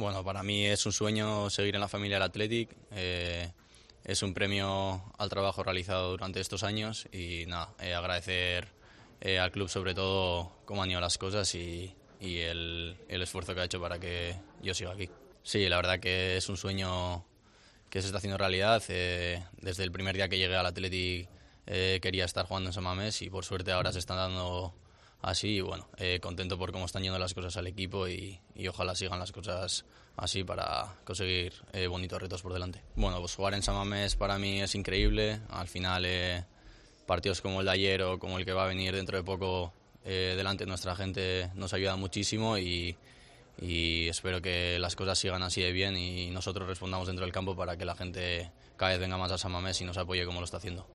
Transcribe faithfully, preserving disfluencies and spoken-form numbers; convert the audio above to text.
Bueno, para mí es un sueño seguir en la familia del Athletic. Eh, es un premio al trabajo realizado durante estos años y nada, eh, agradecer eh, al club sobre todo cómo han ido las cosas y, y el, el esfuerzo que ha hecho para que yo siga aquí. Sí, la verdad que es un sueño que se está haciendo realidad. Eh, desde el primer día que llegué al Athletic eh, quería estar jugando en San Mamés y por suerte ahora se están dando así y bueno, eh, contento por cómo están yendo las cosas al equipo y, y ojalá sigan las cosas así para conseguir eh, bonitos retos por delante. Bueno, pues jugar en San Mamés para mí es increíble. Al final eh, partidos como el de ayer o como el que va a venir dentro de poco eh, delante de nuestra gente nos ayuda muchísimo y, y espero que las cosas sigan así de bien y nosotros respondamos dentro del campo para que la gente cada vez venga más a San Mamés y nos apoye como lo está haciendo.